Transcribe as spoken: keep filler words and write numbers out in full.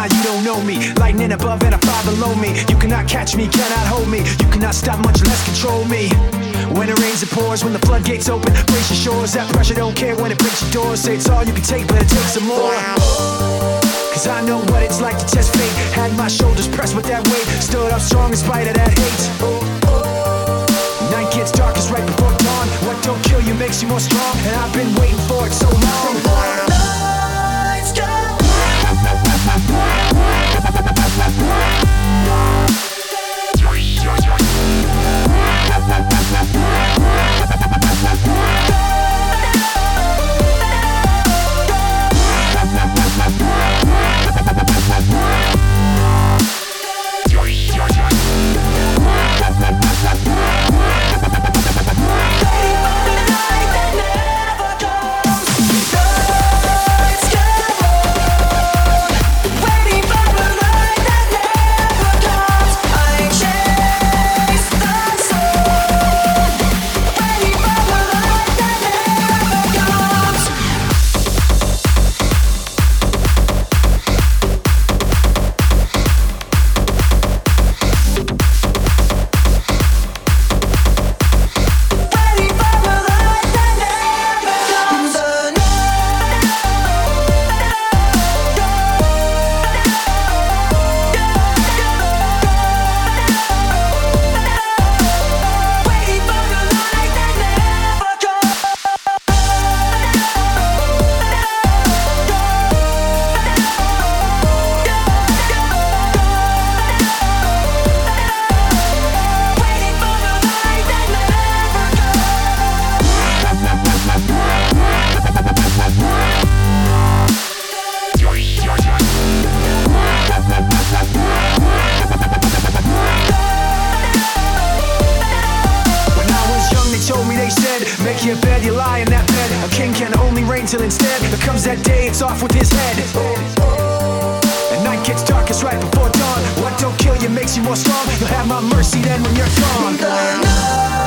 Nah, you don't know me. Lightning above and a fire below me. You cannot catch me, cannot hold me. You cannot stop, much less control me. When it rains, it pours. When the floodgates open, brace your shores. That pressure don't care when it breaks your doors. Say it's all you can take, but it takes some more. Cause I know what it's like to test fate. Had my shoulders pressed with that weight. Stood up strong in spite of that hate. Night gets darkest right before dawn. What don't kill you makes you more strong. And I've been waiting for it so long. Lights go. Make your bed, you lie in that bed. A king can only reign till instead there comes that day, it's off with his head. And night gets darkest right before dawn. What don't kill you makes you more strong. You'll have my mercy then when you're gone.